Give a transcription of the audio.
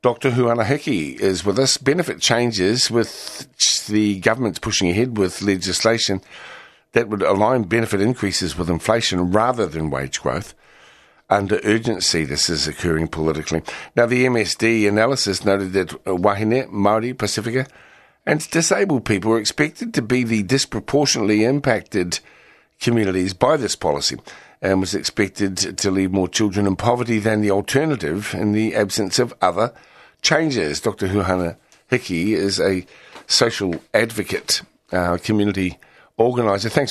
Dr. Huana Hiki is with us. Benefit changes with the government's pushing ahead with legislation that would align benefit increases with inflation rather than wage growth. Under urgency, this is occurring politically. Now, the MSD analysis noted that Wahine, Māori, Pasifika, and disabled people are expected to be the disproportionately impacted communities by this policy, and was expected to leave more children in poverty than the alternative in the absence of other changes. Dr. Huana Hiki is a social advocate, community organiser. Thanks